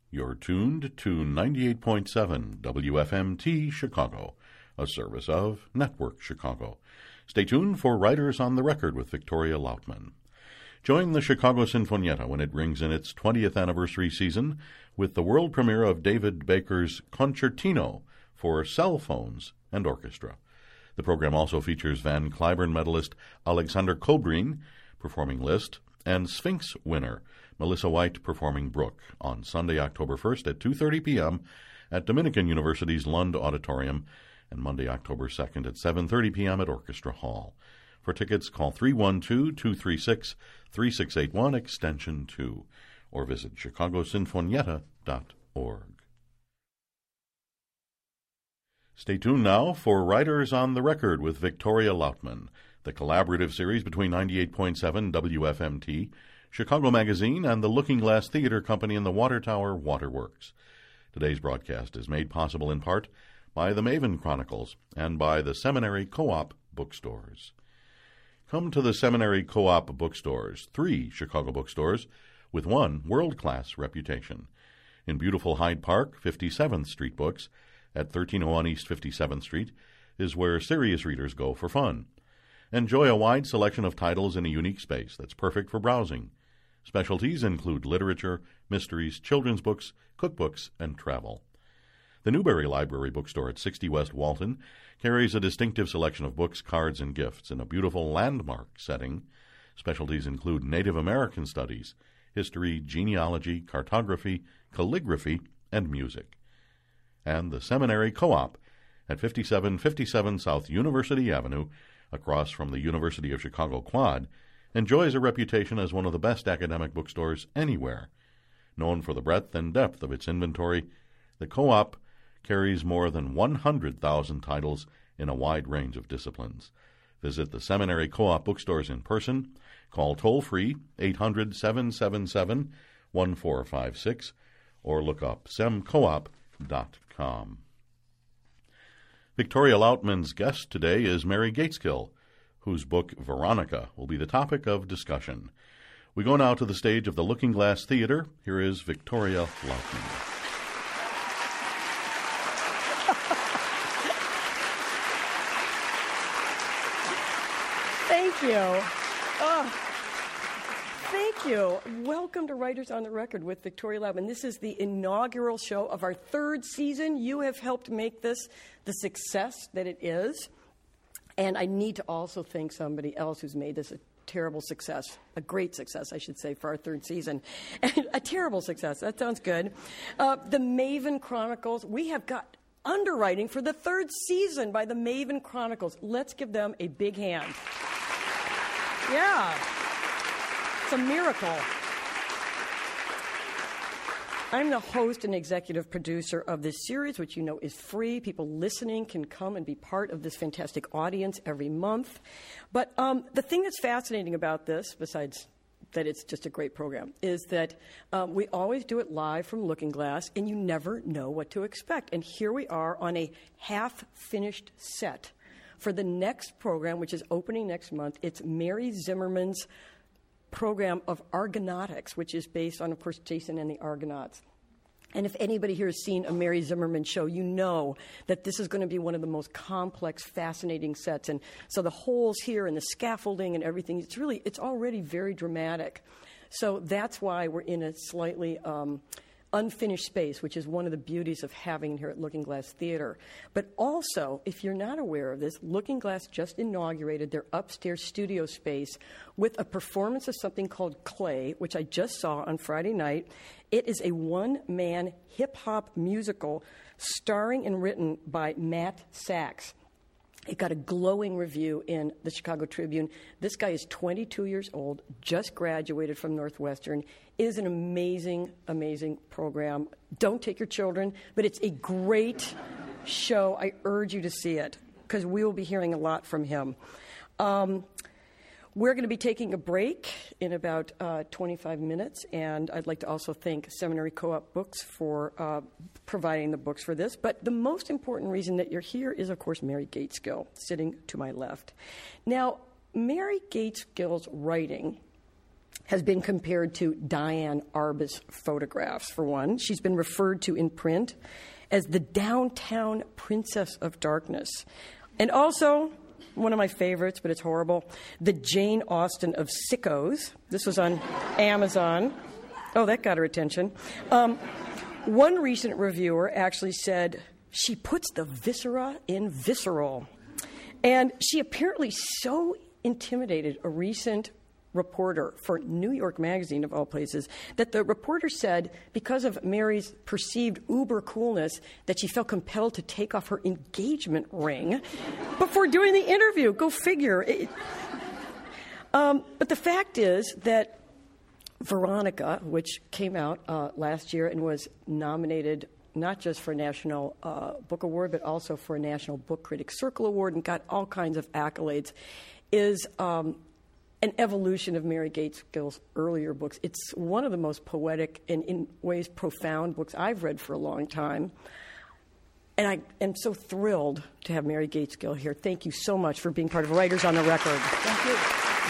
You're tuned to 98.7 WFMT Chicago, a service of Network Chicago. Stay tuned for Writers on the Record with Victoria Lautman. Join the Chicago Sinfonietta when it rings in its 20th anniversary season with the world premiere of David Baker's Concertino for cell phones and orchestra. The program also features Van Cliburn medalist Alexander Kobrin performing Liszt and Sphinx winner Melissa White performing Brook on Sunday, October 1st at 2:30 p.m. at Dominican University's Lund Auditorium and Monday, October 2nd at 7:30 p.m. at Orchestra Hall. For tickets, call 312-236-3681, extension 2, or visit chicagosinfonietta.org. Stay tuned now for Writers on the Record with Victoria Lautman, the collaborative series between 98.7 WFMT, Chicago Magazine, and the Looking Glass Theater Company in the Water Tower Waterworks. Today's broadcast is made possible in part by the Maven Chronicles and by the Seminary Co-op bookstores. Come to the Seminary Co-op bookstores, 3 Chicago bookstores with 1 world-class reputation. In beautiful Hyde Park, 57th Street Books at 1301 East 57th Street is where serious readers go for fun. Enjoy a wide selection of titles in a unique space that's perfect for browsing. Specialties include literature, mysteries, children's books, cookbooks, and travel. The Newberry Library Bookstore at 60 West Walton carries a distinctive selection of books, cards, and gifts in a beautiful landmark setting. Specialties include Native American studies, history, genealogy, cartography, calligraphy, and music. And the Seminary Co-op at 5757 South University Avenue, across from the University of Chicago Quad, enjoys a reputation as one of the best academic bookstores anywhere. Known for the breadth and depth of its inventory, the Co-op carries more than 100,000 titles in a wide range of disciplines. Visit the Seminary Co-op bookstores in person, call toll-free 800-777-1456, or look up semcoop.com. Victoria Lautman's guest today is Mary Gaitskill, whose book Veronica will be the topic of discussion. We go now to the stage of the Looking Glass Theater. Here is Victoria Lautman. Thank you. Thank you. Welcome to Writers on the Record with Victoria Lautman. This is the inaugural show of our 3rd season. You have helped make this the success that it is. And I need to also thank somebody else who's made this a terrible success, a great success, I should say, for our 3rd season. A terrible success. That sounds good. The Maven Chronicles. We have got underwriting for the 3rd season by the Maven Chronicles. Let's give them a big hand. Yeah. It's a miracle. I'm the host and executive producer of this series, which you know is free. People listening can come and be part of this fantastic audience every month. But the thing that's fascinating about this, besides that it's just a great program, is that we always do it live from Looking Glass, and you never know what to expect. And here we are on a half-finished set for the next program, which is opening next month. It's Mary Zimmerman's program of Argonautics, which is based on, of course, Jason and the Argonauts. And if anybody here has seen a Mary Zimmerman show, you know that this is going to be one of the most complex, fascinating sets. And so the holes here and the scaffolding and everything, it's already very dramatic. So that's why we're in a slightly unfinished space, which is one of the beauties of having here at Looking Glass Theater. But also, if you're not aware of this, Looking Glass just inaugurated their upstairs studio space with a performance of something called Clay, which I just saw on Friday night. It is a one-man hip-hop musical starring and written by Matt Sachs. It got a glowing review in the Chicago Tribune. This guy is 22 years old, just graduated from Northwestern. It is an amazing, amazing program. Don't take your children, but it's a great show. I urge you to see it because we will be hearing a lot from him. We're going to be taking a break in about 25 minutes, and I'd like to also thank Seminary Co-op Books for providing the books for this. But the most important reason that you're here is, of course, Mary Gaitskill, sitting to my left. Now, Mary Gaitskill's writing has been compared to Diane Arbus photographs, for one. She's been referred to in print as the downtown princess of darkness. And also, one of my favorites, but it's horrible, the Jane Austen of sickos. This was on Amazon. Oh, that got her attention. One recent reviewer actually said, she puts the viscera in visceral. And she apparently so intimidated a recent reporter for New York Magazine, of all places, that the reporter said, because of Mary's perceived uber coolness, that she felt compelled to take off her engagement ring before doing the interview. Go figure. But the fact is that Veronica, which came out last year and was nominated not just for a National Book Award, but also for a National Book Critics Circle Award and got all kinds of accolades, is an evolution of Mary Gaitskill's earlier books. It's one of the most poetic and, in ways, profound books I've read for a long time. And I am so thrilled to have Mary Gaitskill here. Thank you so much for being part of Writers on the Record. Thank you.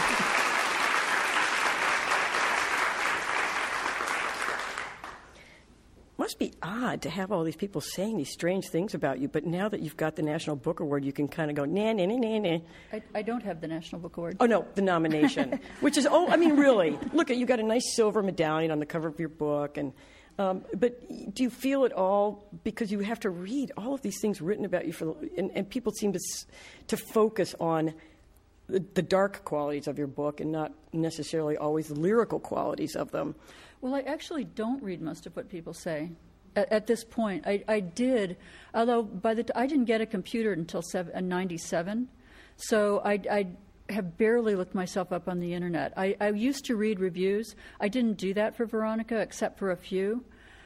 Must be odd to have all these people saying these strange things about you, but now that you've got the National Book Award, you can kind of go, nah, nah, nah, nah, nah. I don't have the National Book Award. Oh, no, the nomination, which is, really, look, you got a nice silver medallion on the cover of your book, and but do you feel at all, because you have to read all of these things written about you, and people seem to focus on the dark qualities of your book and not necessarily always the lyrical qualities of them. Well, I actually don't read most of what people say at this point. I did, although I didn't get a computer until 97, so I have barely looked myself up on the internet. I used to read reviews. I didn't do that for Veronica except for a few,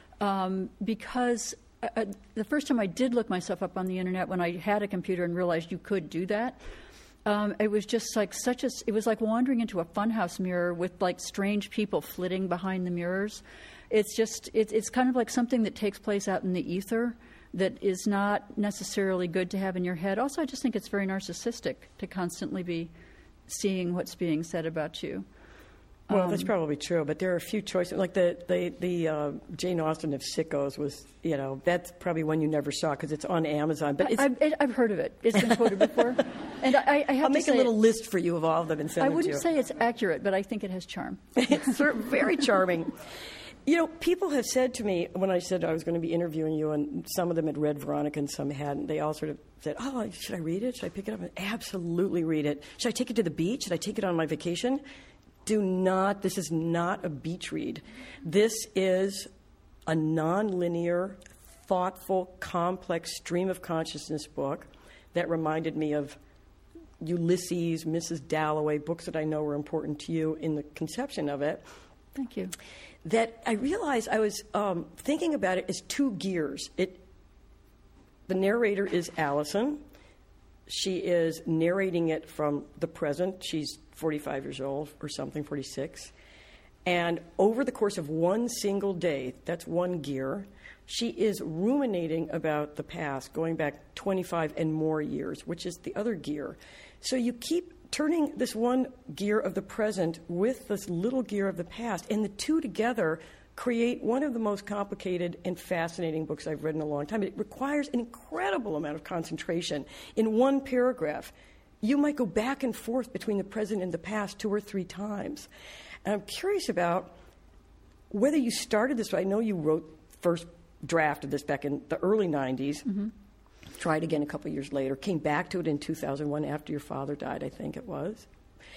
because the first time I did look myself up on the internet, when I had a computer and realized you could do that, it was just like it was like wandering into a funhouse mirror with like strange people flitting behind the mirrors. It's just, it's kind of like something that takes place out in the ether that is not necessarily good to have in your head. Also, I just think it's very narcissistic to constantly be seeing what's being said about you. Well, that's probably true, but there are a few choices. Like the Jane Austen of sickos was, that's probably one you never saw because it's on Amazon. But I've heard of it. It's been quoted before. And I'll make a little list for you of all of them and send them to you. I wouldn't say it's accurate, but I think it has charm. It's very charming. People have said to me when I said I was going to be interviewing you, and some of them had read Veronica and some hadn't, they all sort of said, oh, should I read it? Should I pick it up? Absolutely read it. Should I take it to the beach? Should I take it on my vacation? This is not a beach read. This is a nonlinear, thoughtful, complex stream of consciousness book that reminded me of Ulysses, Mrs. Dalloway, books that I know were important to you in the conception of it. Thank you. That I realized I was thinking about it as two gears. The narrator is Allison. She is narrating it from the present. She's 45 years old or something, 46. And over the course of one single day, that's one gear, she is ruminating about the past, going back 25 and more years, which is the other gear. So you keep turning this one gear of the present with this little gear of the past, and the two together create one of the most complicated and fascinating books I've read in a long time. It requires an incredible amount of concentration. In one paragraph, you might go back and forth between the present and the past 2 or 3 times. And I'm curious about whether you started this. I know you wrote first draft of this back in the early 90s, tried again a couple years later, came back to it in 2001 after your father died, I think it was.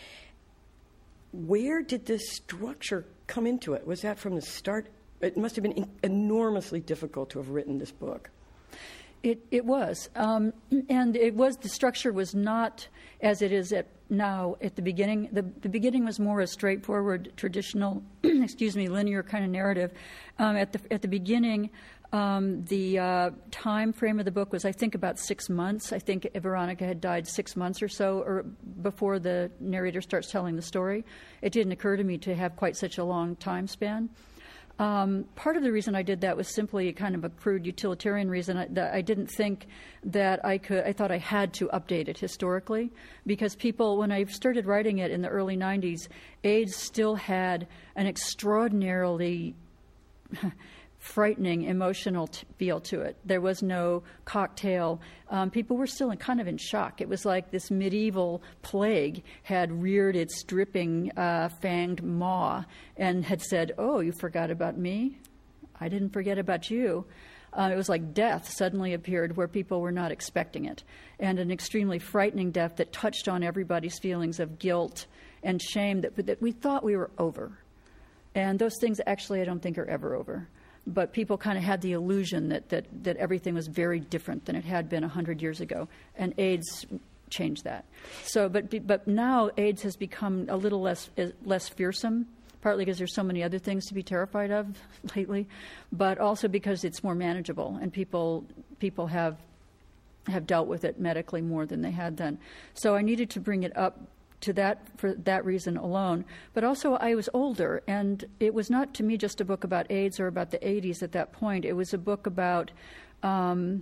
Where did this structure come into it? Was that from the start? It must have been enormously difficult to have written this book. It was, and the structure was not as it is now at the beginning. The beginning was more a straightforward, traditional, linear kind of narrative. At the beginning, the time frame of the book was, I think, about 6 months. I think Veronica had died 6 months or so or before the narrator starts telling the story. It didn't occur to me to have quite such a long time span. Part of the reason I did that was simply kind of a crude utilitarian reason. I didn't think that I could. I thought I had to update it historically, because people, when I started writing it in the early 90s, AIDS still had an extraordinarily frightening emotional feel to it. There was no cocktail. People were still kind of in shock. It was like this medieval plague had reared its dripping, fanged maw and had said, "Oh, you forgot about me? I didn't forget about you." It was like death suddenly appeared where people were not expecting it, and an extremely frightening death that touched on everybody's feelings of guilt and shame that we thought we were over. And those things actually I don't think are ever over. But people kind of had the illusion that everything was very different than it had been 100 years ago, and AIDS changed that. So, but now AIDS has become a little less fearsome, partly because there's so many other things to be terrified of lately, but also because it's more manageable, and people have dealt with it medically more than they had then. So I needed to bring it up to that for that reason alone. But also I was older, and it was not to me just a book about AIDS or about the 80s at that point. It was a book about, at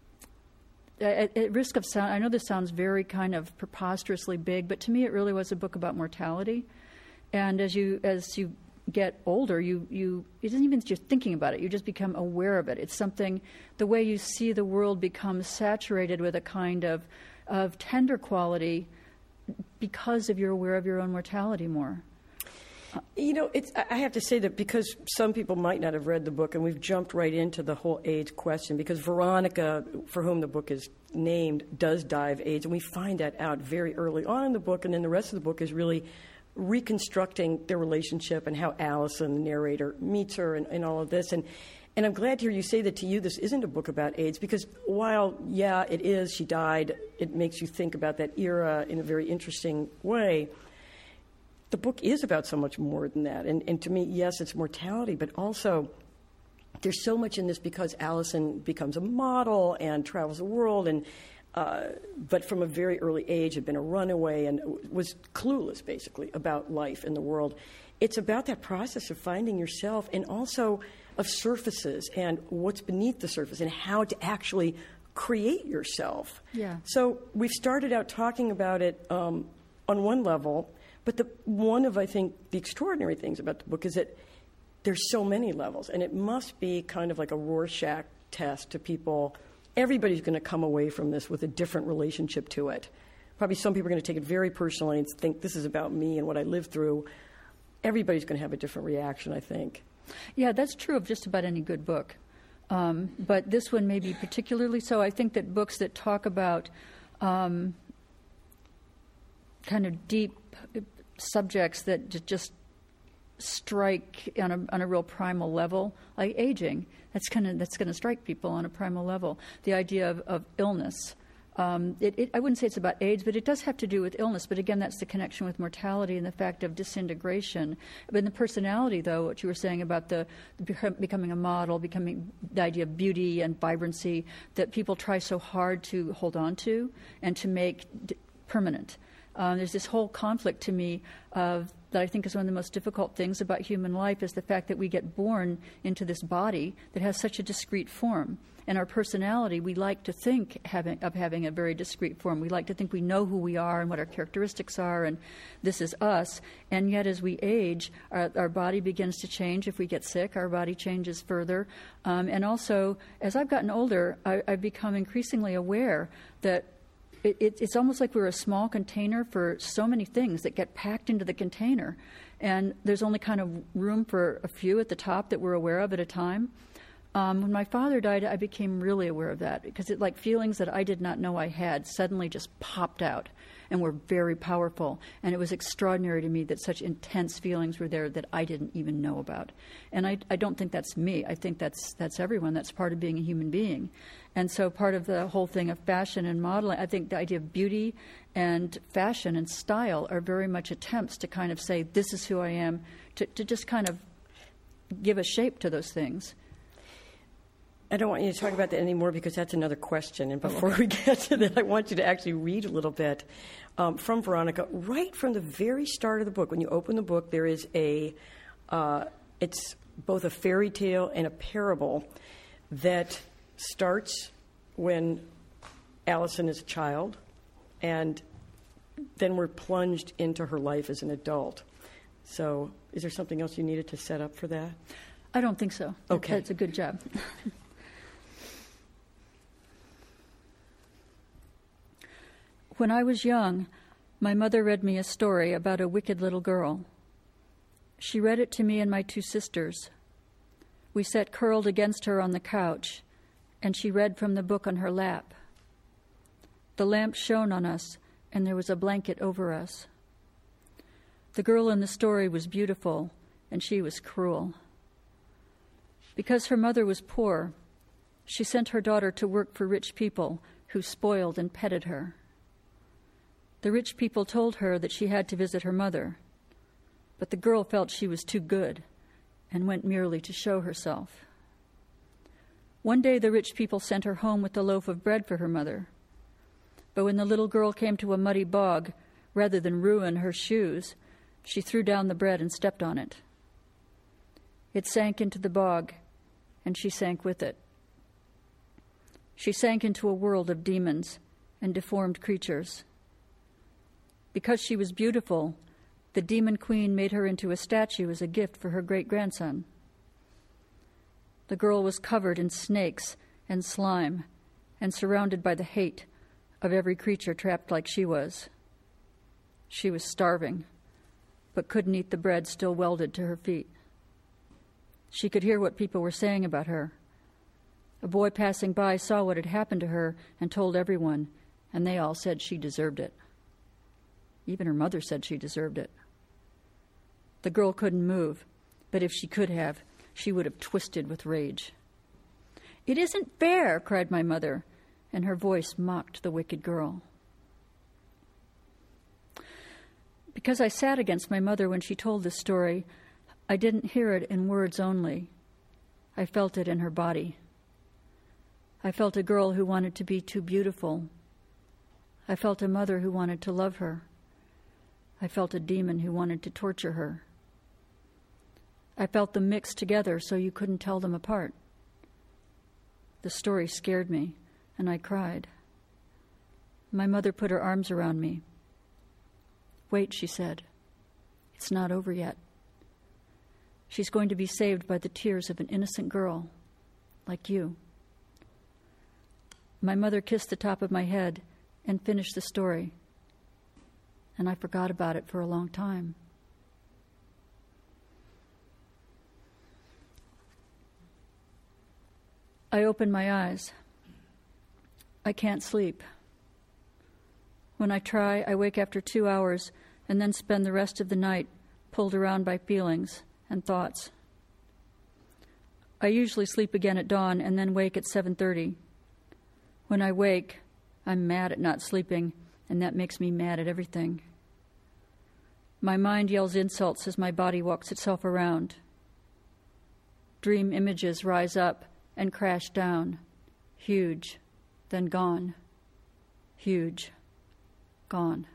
risk of sound, I know this sounds very kind of preposterously big, but to me it really was a book about mortality. And as you get older, it isn't even that you're thinking about it, you just become aware of it. It's something, the way you see the world becomes saturated with a kind of tender quality because you're aware of your own mortality more. You know, I have to say that because some people might not have read the book, and we've jumped right into the whole AIDS question, because Veronica, for whom the book is named, does die of AIDS, and we find that out very early on in the book, and then the rest of the book is really reconstructing their relationship and how Allison, the narrator, meets her and all of this. And I'm glad to hear you say that to you this isn't a book about AIDS, because while, yeah, it is, she died, it makes you think about that era in a very interesting way. The book is about so much more than that. And to me, yes, it's mortality, but also there's so much in this because Allison becomes a model and travels the world, and but from a very early age had been a runaway and was clueless, basically, about life in the world. It's about that process of finding yourself, and also of surfaces and what's beneath the surface and how to actually create yourself. Yeah. So we've started out talking about it on one level, but one of, I think, the extraordinary things about the book is that there's so many levels, and it must be kind of like a Rorschach test to people. Everybody's going to come away from this with a different relationship to it. Probably some people are going to take it very personally and think this is about me and what I lived through. Everybody's going to have a different reaction, I think. Yeah, that's true of just about any good book. But this one may be particularly so. I think that books that talk about kind of deep subjects that just strike on a real primal level, like aging, that's going to strike people on a primal level. The idea of illness. I wouldn't say it's about AIDS, but it does have to do with illness. But again, that's the connection with mortality and the fact of disintegration. But in the personality, though, what you were saying about the becoming a model, becoming the idea of beauty and vibrancy that people try so hard to hold on to and to make permanent. There's this whole conflict to me that I think is one of the most difficult things about human life, is the fact that we get born into this body that has such a discrete form. And our personality, we like to think of having a very discrete form. We like to think we know who we are and what our characteristics are, and this is us. And yet as we age, our body begins to change. If we get sick, our body changes further. And also, as I've gotten older, I've become increasingly aware that it's almost like we're a small container for so many things that get packed into the container. And there's only kind of room for a few at the top that we're aware of at a time. When my father died, I became really aware of that, because feelings that I did not know I had suddenly just popped out and were very powerful. And it was extraordinary to me that such intense feelings were there that I didn't even know about. And I don't think that's me. I think that's everyone. That's part of being a human being. And so part of the whole thing of fashion and modeling, I think the idea of beauty and fashion and style are very much attempts to kind of say, this is who I am, to just kind of give a shape to those things. I don't want you to talk about that anymore, because that's another question. And before we get to that, I want you to actually read a little bit from Veronica. Right from the very start of the book, when you open the book, there is it's both a fairy tale and a parable that starts when Allison is a child, and then we're plunged into her life as an adult. So is there something else you needed to set up for that? I don't think so. Okay. That's a good job. When I was young, my mother read me a story about a wicked little girl. She read it to me and my 2 sisters. We sat curled against her on the couch, and she read from the book on her lap. The lamp shone on us, and there was a blanket over us. The girl in the story was beautiful, and she was cruel. Because her mother was poor, she sent her daughter to work for rich people who spoiled and petted her. The rich people told her that she had to visit her mother, but the girl felt she was too good and went merely to show herself. One day the rich people sent her home with a loaf of bread for her mother, but when the little girl came to a muddy bog, rather than ruin her shoes, she threw down the bread and stepped on it. It sank into the bog, and she sank with it. She sank into a world of demons and deformed creatures. Because she was beautiful, the demon queen made her into a statue as a gift for her great-grandson. The girl was covered in snakes and slime and surrounded by the hate of every creature trapped like she was. She was starving, but couldn't eat the bread still welded to her feet. She could hear what people were saying about her. A boy passing by saw what had happened to her and told everyone, and they all said she deserved it. Even her mother said she deserved it. The girl couldn't move, but if she could have, she would have twisted with rage. "It isn't fair," cried my mother, and her voice mocked the wicked girl. Because I sat against my mother when she told this story, I didn't hear it in words only. I felt it in her body. I felt a girl who wanted to be too beautiful. I felt a mother who wanted to love her. I felt a demon who wanted to torture her. I felt them mixed together so you couldn't tell them apart. The story scared me, and I cried. My mother put her arms around me. "Wait," she said. "It's not over yet. She's going to be saved by the tears of an innocent girl, like you." My mother kissed the top of my head and finished the story, and I forgot about it for a long time. I opened my eyes. I can't sleep. When I try, I wake after 2 hours and then spend the rest of the night pulled around by feelings and thoughts. I usually sleep again at dawn and then wake at 7:30. When I wake, I'm mad at not sleeping, and that makes me mad at everything. My mind yells insults as my body walks itself around. Dream images rise up and crash down, huge, then gone, huge, gone.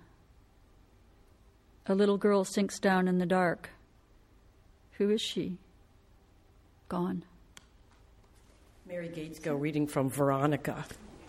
A little girl sinks down in the dark. Who is she? Gone. Mary Gatesko reading from Veronica.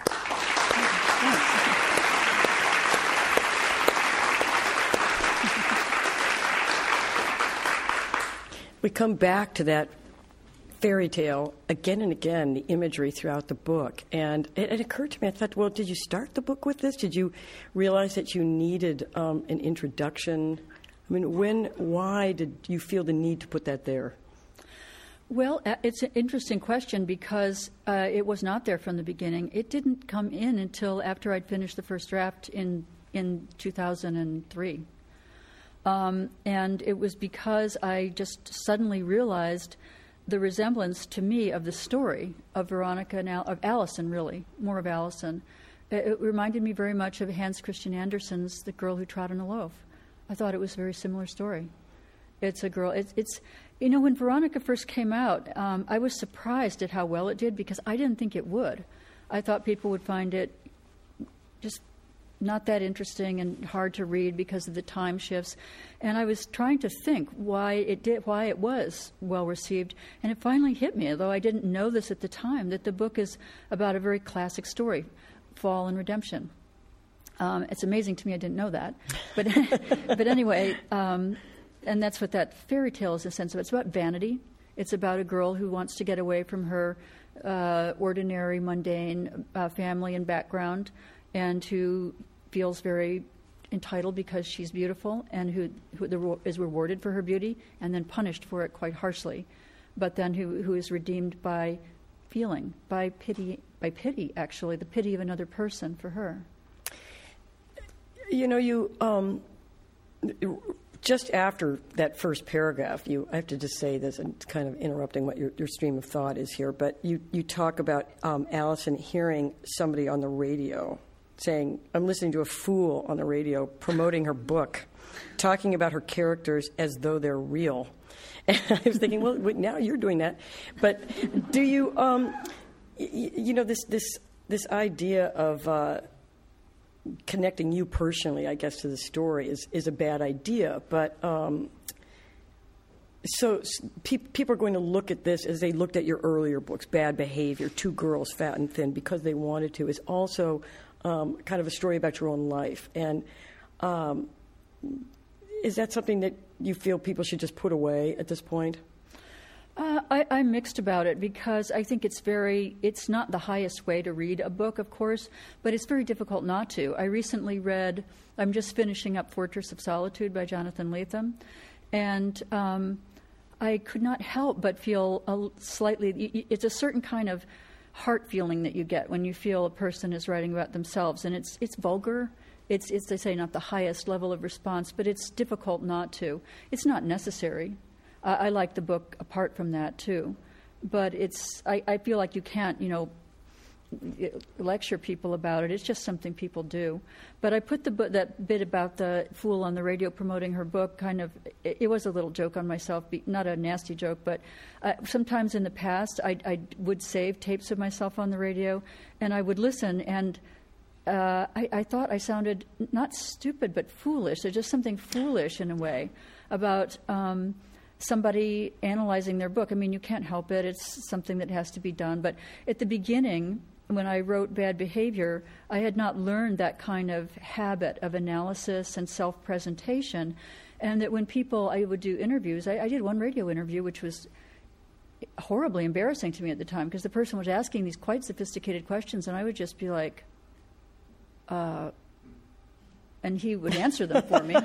We come back to that fairy tale again and again, the imagery throughout the book. And it occurred to me, I thought, well, did you start the book with this? Did you realize that you needed an introduction? I mean, why did you feel the need to put that there? Well, it's an interesting question because it was not there from the beginning. It didn't come in until after I'd finished the first draft in 2003. And it was because I just suddenly realized the resemblance to me of the story of Veronica and of Allison, really, more of Allison. It reminded me very much of Hans Christian Andersen's The Girl Who Trod on a Loaf. I thought it was a very similar story. It's a girl, it's you know, when Veronica first came out, I was surprised at how well it did because I didn't think it would. I thought people would find it just not that interesting and hard to read because of the time shifts. And I was trying to think why it was well received, and it finally hit me, although I didn't know this at the time, that the book is about a very classic story, fall and redemption. It's amazing to me I didn't know that, but but anyway, and that's what that fairy tale is in a sense of. It's about vanity. It's about a girl who wants to get away from her ordinary, mundane family and background, and who feels very entitled because she's beautiful, and who is rewarded for her beauty and then punished for it quite harshly, but then who is redeemed by feeling, by pity actually, the pity of another person for her. You know, you just after that first paragraph, I have to just say this, and it's kind of interrupting what your stream of thought is here, but you talk about Allison hearing somebody on the radio saying, I'm listening to a fool on the radio promoting her book, talking about her characters as though they're real. And I was thinking, well, now you're doing that. But do you, you know, this idea of connecting you personally, I guess, to the story is a bad idea. But so people are going to look at this as they looked at your earlier books, Bad Behavior, Two Girls, Fat and Thin, because they wanted to. Is also kind of a story about your own life. And is that something that you feel people should just put away at this point? I'm mixed about it because I think it's not the highest way to read a book, of course, but it's very difficult not to. I recently I'm just finishing up Fortress of Solitude by Jonathan Lethem, and I could not help but feel it's a certain kind of heart feeling that you get when you feel a person is writing about themselves, and it's vulgar. It's they say not the highest level of response, but it's difficult not to. It's not necessary. I like the book apart from that too, but I feel like you can't lecture people about it. It's just something people do. But I put that bit about the fool on the radio promoting her book kind of, it was a little joke on myself, not a nasty joke, but sometimes in the past I would save tapes of myself on the radio and I would listen, and I thought I sounded not stupid but foolish. There's just something foolish in a way about somebody analyzing their book. I mean, you can't help it. It's something that has to be done. But at the beginning, when I wrote Bad Behavior, I had not learned that kind of habit of analysis and self-presentation. And that when I would do interviews, I did one radio interview, which was horribly embarrassing to me at the time, because the person was asking these quite sophisticated questions, and I would just be like, and he would answer them for me.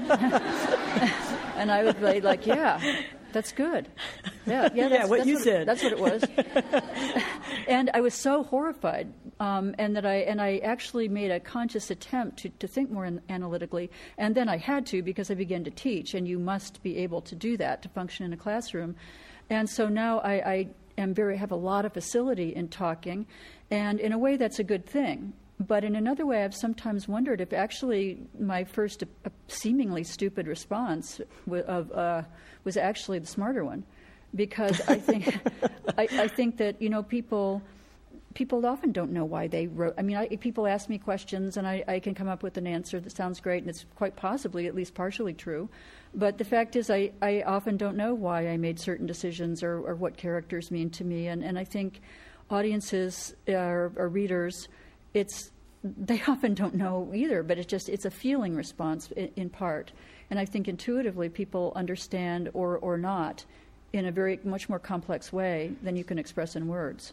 And I would be like, yeah, that's good. Yeah, that's what you said. That's what it was. And I was so horrified, and I actually made a conscious attempt to think more analytically. And then I had to, because I began to teach, and you must be able to do that to function in a classroom. And so now I have a lot of facility in talking, and in a way that's a good thing. But in another way, I've sometimes wondered if actually my first seemingly stupid response was actually the smarter one, because I think I think that people often don't know why they wrote. I mean, people ask me questions, and I can come up with an answer that sounds great, and it's quite possibly at least partially true. But the fact is, I often don't know why I made certain decisions or what characters mean to me, and I think audiences or readers, they often don't know either, but it's a feeling response in part. And I think intuitively people understand or not in a very much more complex way than you can express in words.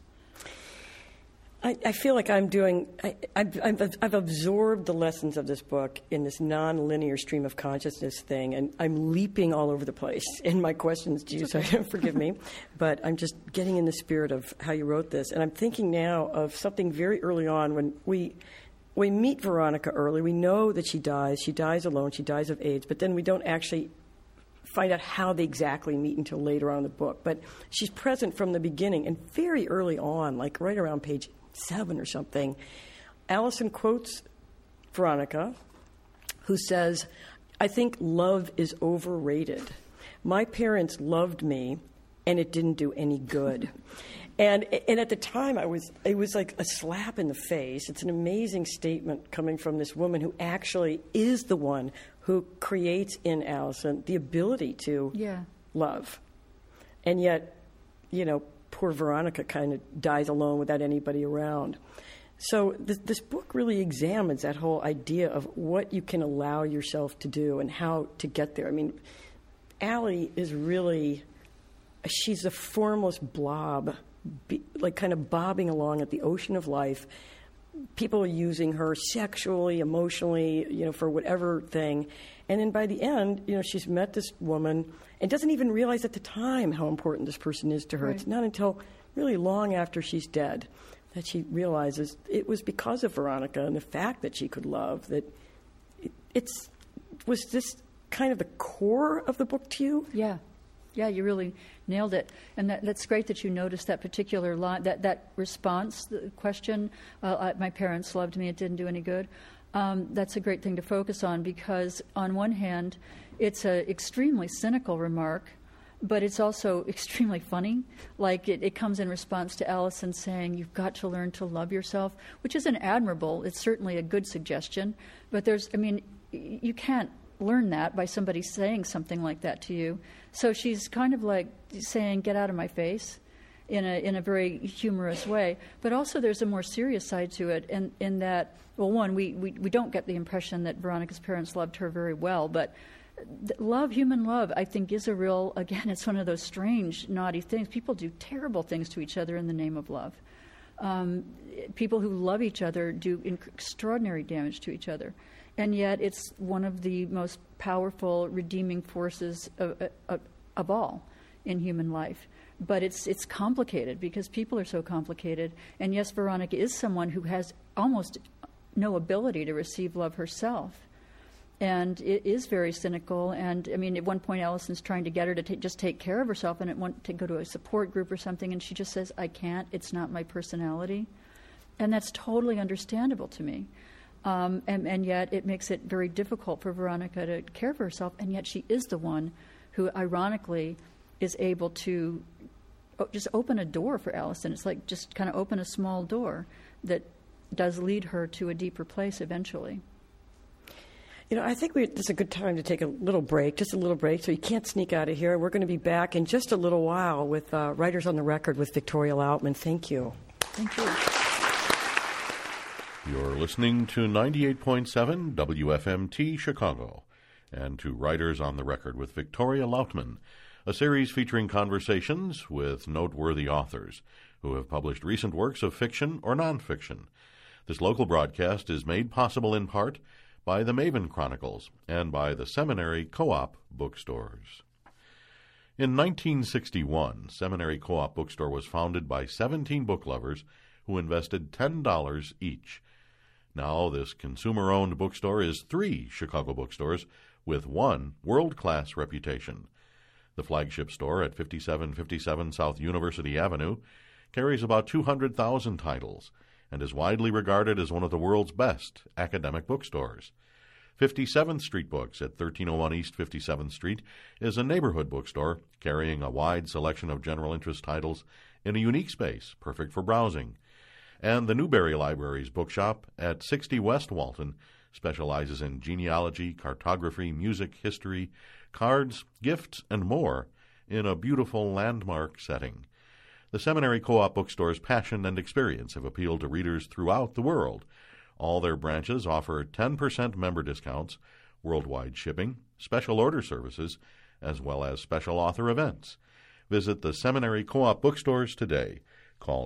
I feel like I've absorbed the lessons of this book in this non-linear stream of consciousness thing, and I'm leaping all over the place in my questions to you, so forgive me. But I'm just getting in the spirit of how you wrote this. And I'm thinking now of something very early on when we meet Veronica early. We know that she dies. She dies alone. She dies of AIDS. But then we don't actually find out how they exactly meet until later on in the book. But she's present from the beginning, and very early on, like right around page 7 or something, Allison quotes Veronica, who says, "I think love is overrated. My parents loved me, and it didn't do any good." And at the time, it was like a slap in the face. It's an amazing statement coming from this woman who actually is the one who creates in Allison the ability to love. And yet, poor Veronica kind of dies alone without anybody around. So this book really examines that whole idea of what you can allow yourself to do and how to get there. I mean, Allie is really, she's a formless blob, like kind of bobbing along at the ocean of life. People are using her sexually, emotionally, for whatever thing. And then by the end, she's met this woman and doesn't even realize at the time how important this person is to her. Right. It's not until really long after she's dead that she realizes it was because of Veronica and the fact that she could love, that was this kind of the core of the book to you? Yeah. Yeah, you really nailed it. And that's great that you noticed that particular line, that response, the question, my parents loved me, it didn't do any good. That's a great thing to focus on because, on one hand, it's an extremely cynical remark, but it's also extremely funny. Like, it comes in response to Allison saying, you've got to learn to love yourself, which is admirable. It's certainly a good suggestion. But you can't learn that by somebody saying something like that to you. So she's kind of like saying, get out of my face, in a very humorous way. But also there's a more serious side to it in that, well, one, we don't get the impression that Veronica's parents loved her very well, but human love, I think, is a real, again, it's one of those strange, naughty things. People do terrible things to each other in the name of love. People who love each other do extraordinary damage to each other. And yet it's one of the most powerful, redeeming forces of all in human life. But it's complicated because people are so complicated. And yes, Veronica is someone who has almost no ability to receive love herself. And it is very cynical. And, at one point, Allison's trying to get her to just take care of herself and want to go to a support group or something. And she just says, I can't. It's not my personality. And that's totally understandable to me. And yet it makes it very difficult for Veronica to care for herself. And yet she is the one who, ironically, is able to just open a door for Allison. It's like just kind of open a small door that does lead her to a deeper place eventually. I think this is a good time to take a little break, just a little break, so you can't sneak out of here. We're going to be back in just a little while with Writers on the Record with Victoria Lautman. Thank you. Thank you. You're listening to 98.7 WFMT Chicago and to Writers on the Record with Victoria Lautman, a series featuring conversations with noteworthy authors who have published recent works of fiction or nonfiction. This local broadcast is made possible in part by the Maven Chronicles and by the Seminary Co-op bookstores. In 1961, Seminary Co-op bookstore was founded by 17 book lovers who invested $10 each. Now this consumer-owned bookstore is 3 Chicago bookstores with 1 world-class reputation. The flagship store at 5757 South University Avenue carries about 200,000 titles and is widely regarded as one of the world's best academic bookstores. 57th Street Books at 1301 East 57th Street is a neighborhood bookstore carrying a wide selection of general interest titles in a unique space perfect for browsing. And the Newberry Library's bookshop at 60 West Walton specializes in genealogy, cartography, music, history, cards, gifts, and more in a beautiful landmark setting. The Seminary Co-op bookstore's passion and experience have appealed to readers throughout the world. All their branches offer 10% member discounts, worldwide shipping, special order services, as well as special author events. Visit the Seminary Co-op bookstores today. Call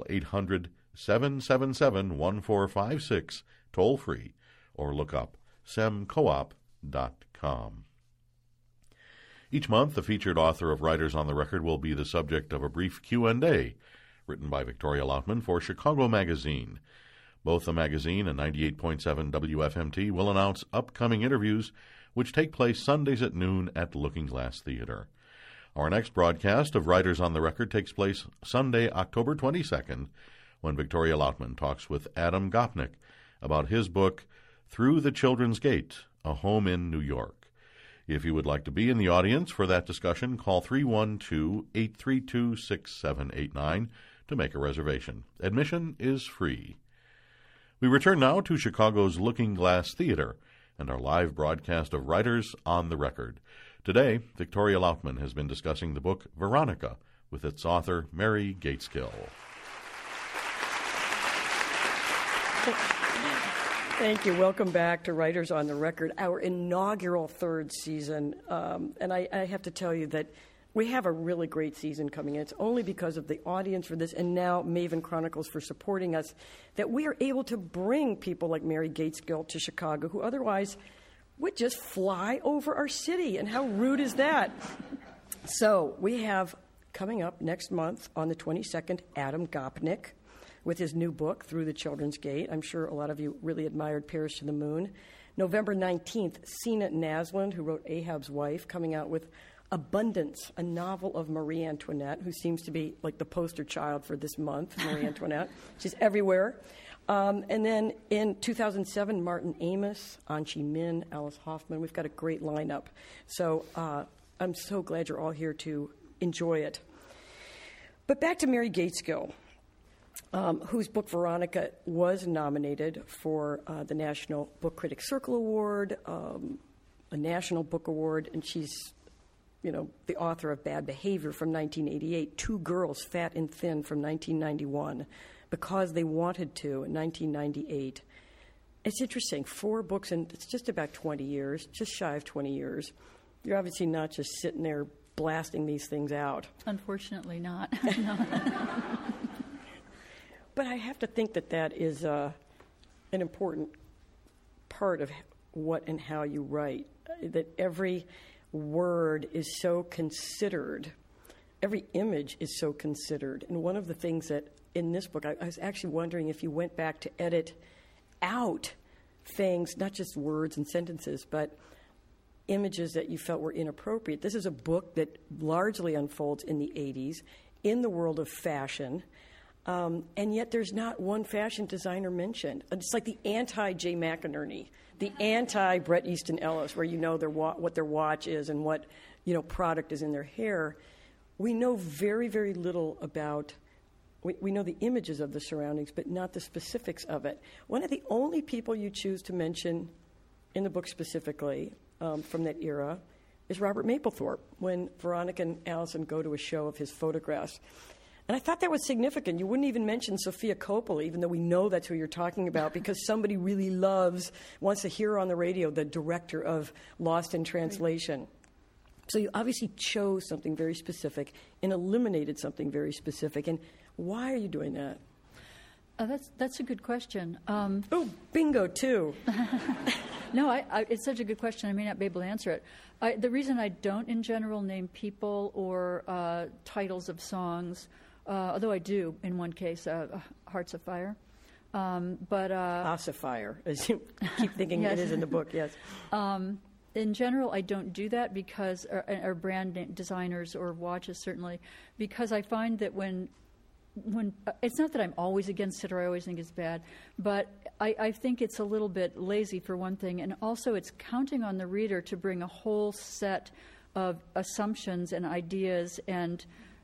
800-777-1456, toll-free, or look up semcoop.com. Each month, the featured author of Writers on the Record will be the subject of a brief Q&A written by Victoria Lautman for Chicago Magazine. Both the magazine and 98.7 WFMT will announce upcoming interviews which take place Sundays at noon at Looking Glass Theater. Our next broadcast of Writers on the Record takes place Sunday, October 22nd, when Victoria Lautman talks with Adam Gopnik about his book, Through the Children's Gate, A Home in New York. If you would like to be in the audience for that discussion, call 312-832-6789 to make a reservation. Admission is free. We return now to Chicago's Looking Glass Theater and our live broadcast of Writers on the Record. Today, Victoria Lautman has been discussing the book Veronica with its author, Mary Gaitskill. Thank you. Welcome back to Writers on the Record, our inaugural third season. And I have to tell you that we have a really great season coming in. It's only because of the audience for this and now Maven Chronicles for supporting us that we are able to bring people like Mary Gaitskill to Chicago who otherwise would just fly over our city. And how rude is that? So we have coming up next month on the 22nd, Adam Gopnik with his new book, Through the Children's Gate. I'm sure a lot of you really admired Paris to the Moon. November 19th, Sina Naslund, who wrote Ahab's Wife, coming out with Abundance, a novel of Marie Antoinette, who seems to be like the poster child for this month, Marie Antoinette. She's everywhere. And then in 2007, Martin Amis, Anchi Min, Alice Hoffman. We've got a great lineup. So I'm so glad you're all here to enjoy it. But back to Mary Gaitskill, whose book Veronica was nominated for the National Book Critics Circle Award, a National Book Award, and she's the author of Bad Behavior from 1988, Two Girls, Fat and Thin from 1991, Because They Wanted to in 1998. It's interesting, 4 books, and it's just about 20 years, just shy of 20 years. You're obviously not just sitting there blasting these things out. Unfortunately not. No. But I have to think that is an important part of what and how you write, that every word is so considered. Every image is so considered. And one of the things that in this book, I was actually wondering if you went back to edit out things, not just words and sentences, but images that you felt were inappropriate. This is a book that largely unfolds in the 80s in the world of fashion. And yet there's not one fashion designer mentioned. It's like the anti-Jay McInerney, the anti-Bret Easton Ellis, where you know what their watch is and what product is in their hair. We know very, very little about, we know the images of the surroundings, but not the specifics of it. One of the only people you choose to mention in the book specifically from that era is Robert Mapplethorpe, when Veronica and Allison go to a show of his photographs. And I thought that was significant. You wouldn't even mention Sofia Coppola, even though we know that's who you're talking about, because somebody really wants to hear on the radio the director of Lost in Translation. Right. So you obviously chose something very specific and eliminated something very specific. And why are you doing that? That's a good question. Bingo, too. No, it's such a good question. I may not be able to answer it. The reason I don't, in general, name people or titles of songs, although I do in one case, Hearts of Fire. Hearts of Fire, as you keep thinking. Yes. It is in the book, yes. In general, I don't do that because, or brand designers or watches certainly, because I find that when it's not that I'm always against it or I always think it's bad, but I think it's a little bit lazy for one thing, and also it's counting on the reader to bring a whole set of assumptions and ideas and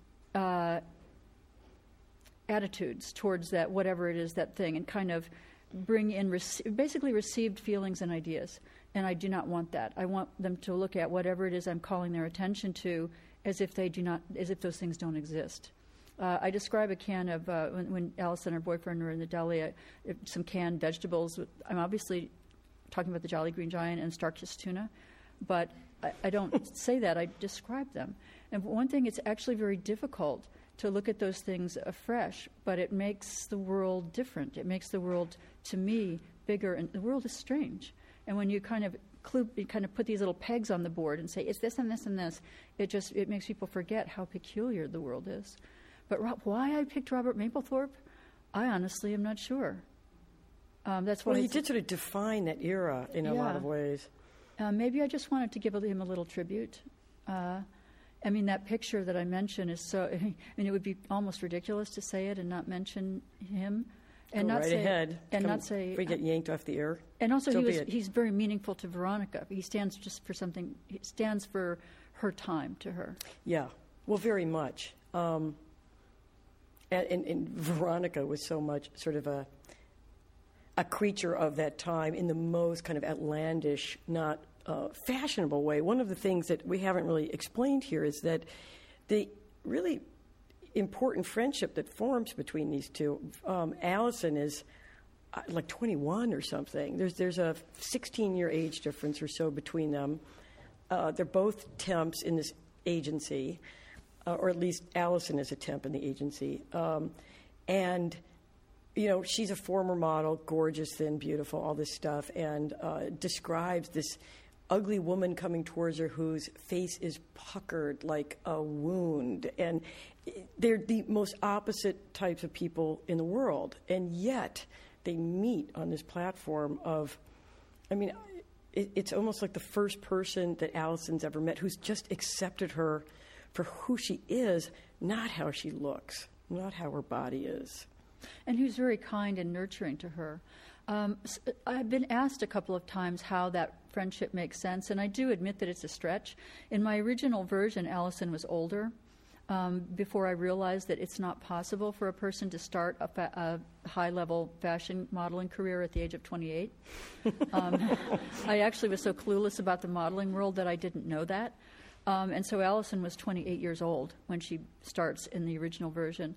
attitudes towards that, whatever it is, that thing, and kind of bring in basically received feelings and ideas. And I do not want that. I want them to look at whatever it is I'm calling their attention to as if those things don't exist. I describe a can of, when Alice and her boyfriend were in the deli, some canned vegetables. I'm obviously talking about the Jolly Green Giant and Starkist tuna, but I don't say that. I describe them. And one thing, it's actually very difficult to look at those things afresh, but it makes the world different. It makes the world, to me, bigger, and the world is strange. And when you kind of put these little pegs on the board and say, it's this and this and this, it makes people forget how peculiar the world is. But why I picked Robert Mapplethorpe, I honestly am not sure. That's why he did sort of define that era in a lot of ways. Maybe I just wanted to give him a little tribute. That picture that I mentioned is so. It would be almost ridiculous to say it and not mention him, and Go not right say ahead. and not say. If we get yanked off the air. And also, he's very meaningful to Veronica. He stands just for something. He stands for her time to her. Yeah. Well, very much. and Veronica was so much sort of a creature of that time in the most kind of outlandish, not fashionable way. One of the things that we haven't really explained here is that the really important friendship that forms between these two, Allison is like 21 or something. There's a 16-year age difference or so between them. They're both temps in this agency, or at least Allison is a temp in the agency. And, you know, she's a former model, gorgeous, thin, beautiful, all this stuff, and describes this ugly woman coming towards her whose face is puckered like a wound. And they're the most opposite types of people in the world. And yet they meet on this platform of, I mean, it's almost like the first person that Allison's ever met who's just accepted her for who she is, not how she looks, not how her body is. And who's very kind and nurturing to her. I've been asked a couple of times how that friendship makes sense, and I do admit that it's a stretch. In my original version, Allison was older. Before I realized that it's not possible for a person to start a high-level fashion modeling career at the age of 28. I actually was so clueless about the modeling world that I didn't know that. And so Allison was 28 years old when she starts in the original version.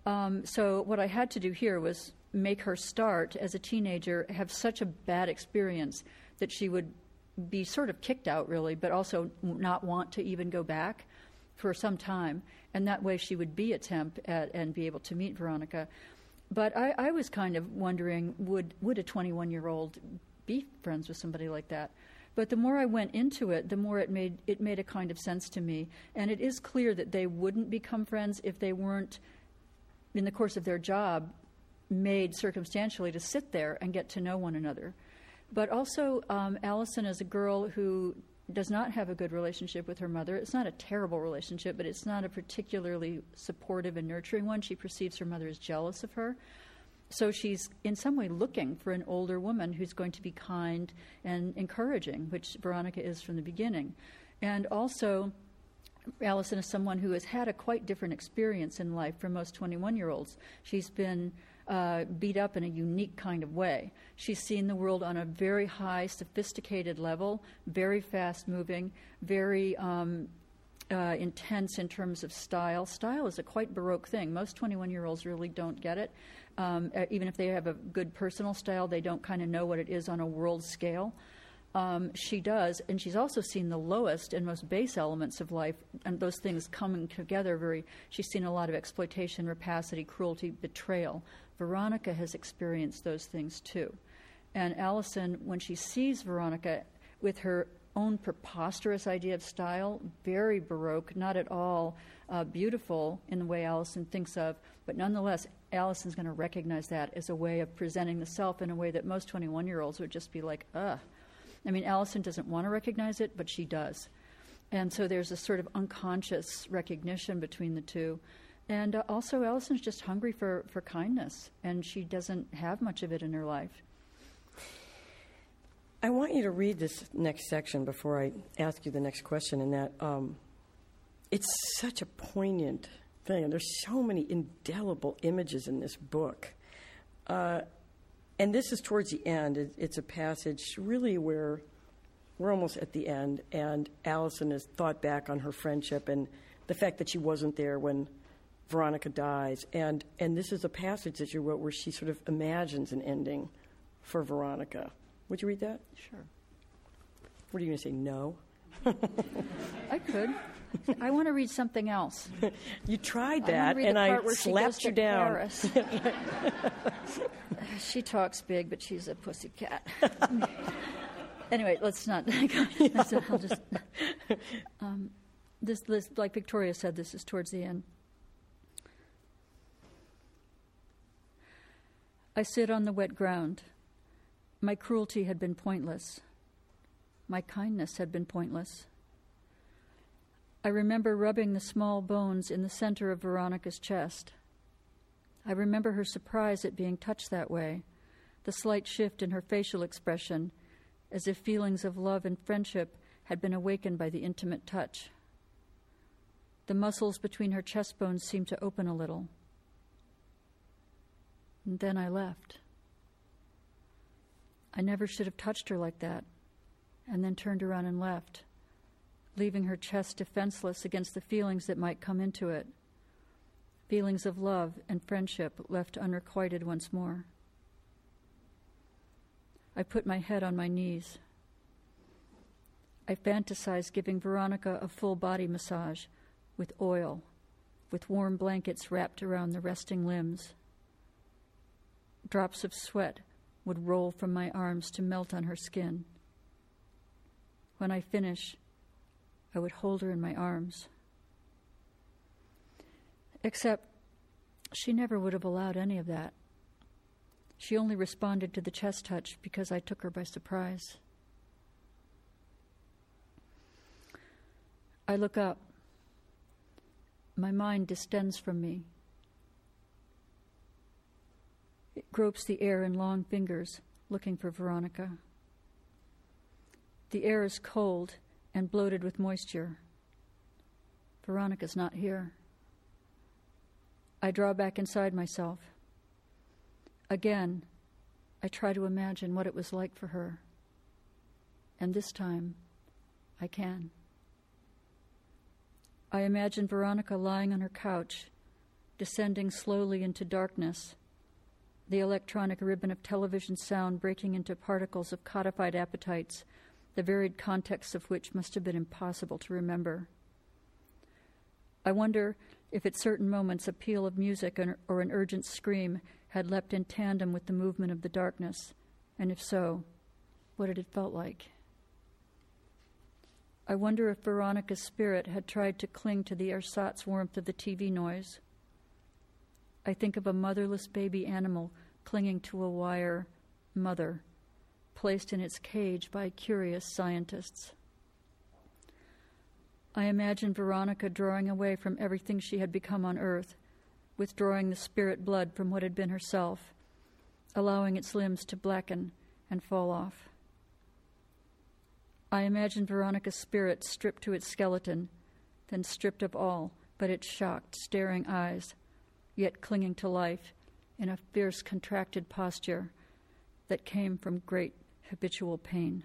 So what I had to do here was make her start as a teenager, have such a bad experience that she would be sort of kicked out, really, but also not want to even go back for some time. And that way she would be a temp and be able to meet Veronica. But I was kind of wondering, would a 21-year-old be friends with somebody like that? But the more I went into it, the more it made a kind of sense to me. And it is clear that they wouldn't become friends if they weren't, in the course of their job, made circumstantially to sit there and get to know one another. But also, Allison is a girl who does not have a good relationship with her mother. It's not a terrible relationship, but it's not a particularly supportive and nurturing one. She perceives her mother as jealous of her. So she's in some way looking for an older woman who's going to be kind and encouraging, which Veronica is from the beginning. And also, Allison is someone who has had a quite different experience in life from most 21-year-olds. She's been beat up in a unique kind of way. She's seen the world on a very high, sophisticated level, very fast-moving, very intense in terms of style. Style is a quite Baroque thing. Most 21-year-olds really don't get it. Even if they have a good personal style, they don't kind of know what it is on a world scale. She does, and she's also seen the lowest and most base elements of life, and those things coming together she's seen a lot of exploitation, rapacity, cruelty, betrayal. Veronica has experienced those things too. And Allison, when she sees Veronica with her own preposterous idea of style, very Baroque, not at all beautiful in the way Allison thinks of, but nonetheless, Allison's going to recognize that as a way of presenting the self in a way that most 21-year-olds would just be like, ugh. I mean, Allison doesn't want to recognize it, but she does. And so there's a sort of unconscious recognition between the two. And also, Allison's just hungry for kindness, and she doesn't have much of it in her life. I want you to read this next section before I ask you the next question, in that it's such a poignant thing. And there's so many indelible images in this book. And this is towards the end. It's a passage really where we're almost at the end, and Allison has thought back on her friendship and the fact that she wasn't there when Veronica dies. And this is a passage that you wrote where she sort of imagines an ending for Veronica. Would you read that? Sure. What are you going to say, no? I could. I want to read something else. You tried that, and I slapped you down. She talks big, but she's a pussycat. Anyway, let's not. I'll just. This, like Victoria said, this is towards the end. I sit on the wet ground. My cruelty had been pointless. My kindness had been pointless. I remember rubbing the small bones in the center of Veronica's chest. I remember her surprise at being touched that way, the slight shift in her facial expression, as if feelings of love and friendship had been awakened by the intimate touch. The muscles between her chest bones seemed to open a little. And then I left. I never should have touched her like that, and then turned around and left, leaving her chest defenseless against the feelings that might come into it, feelings of love and friendship left unrequited once more. I put my head on my knees. I fantasized giving Veronica a full-body massage with oil, with warm blankets wrapped around the resting limbs. Drops of sweat would roll from my arms to melt on her skin. When I finish, I would hold her in my arms. Except she never would have allowed any of that. She only responded to the chest touch because I took her by surprise. I look up. My mind distends from me. It gropes the air in long fingers, looking for Veronica. The air is cold and bloated with moisture. Veronica's not here. I draw back inside myself. Again, I try to imagine what it was like for her. And this time, I can. I imagine Veronica lying on her couch, descending slowly into darkness, the electronic ribbon of television sound breaking into particles of codified appetites, the varied contexts of which must have been impossible to remember. I wonder if at certain moments a peal of music or an urgent scream had leapt in tandem with the movement of the darkness, and if so, what it had felt like. I wonder if Veronica's spirit had tried to cling to the ersatz warmth of the TV noise. I think of a motherless baby animal clinging to a wire mother, placed in its cage by curious scientists. I imagine Veronica drawing away from everything she had become on earth, withdrawing the spirit blood from what had been herself, allowing its limbs to blacken and fall off. I imagine Veronica's spirit stripped to its skeleton, then stripped of all but its shocked, staring eyes, yet clinging to life in a fierce, contracted posture that came from great habitual pain.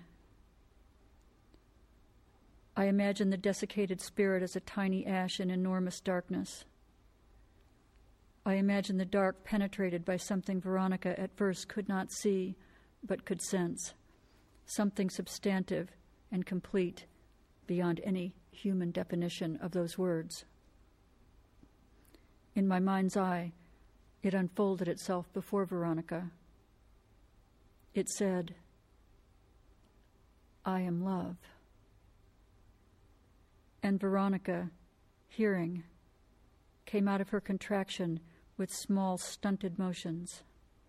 I imagine the desiccated spirit as a tiny ash in enormous darkness. I imagine the dark penetrated by something Veronica at first could not see, but could sense, something substantive and complete beyond any human definition of those words. In my mind's eye, it unfolded itself before Veronica. It said, "I am love." And Veronica, hearing, came out of her contraction with small, stunted motions.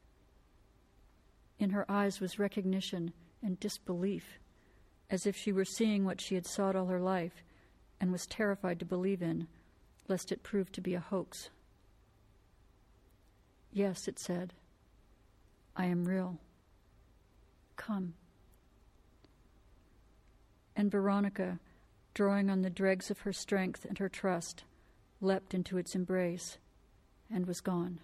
In her eyes was recognition and disbelief, as if she were seeing what she had sought all her life and was terrified to believe in, lest it prove to be a hoax. "Yes," it said, "I am real. Come." And Veronica, drawing on the dregs of her strength and her trust, leapt into its embrace and was gone.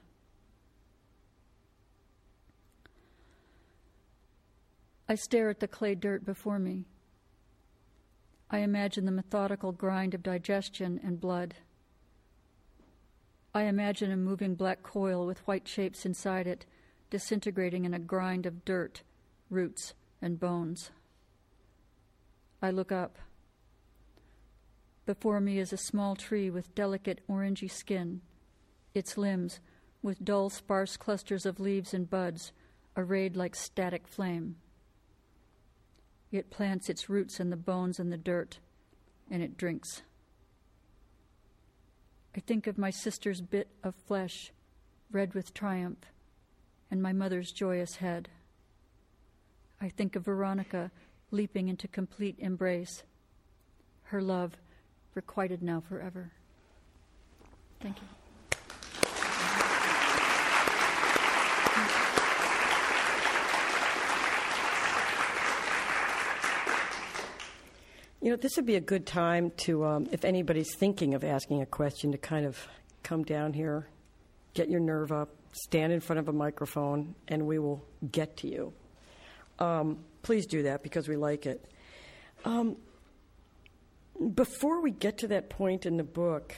I stare at the clay dirt before me. I imagine the methodical grind of digestion and blood. I imagine a moving black coil with white shapes inside it, disintegrating in a grind of dirt, roots, and bones. I look up. Before me is a small tree with delicate orangey skin, its limbs, with dull, sparse clusters of leaves and buds, arrayed like static flame. It plants its roots in the bones and the dirt, and it drinks. I think of my sister's bit of flesh, red with triumph, and my mother's joyous head. I think of Veronica leaping into complete embrace, her love requited now forever. Thank you. You know, this would be a good time to, if anybody's thinking of asking a question, to kind of come down here get your nerve up, stand in front of a microphone, and we will get to you. Please do that because we like it. Before we get to that point in the book,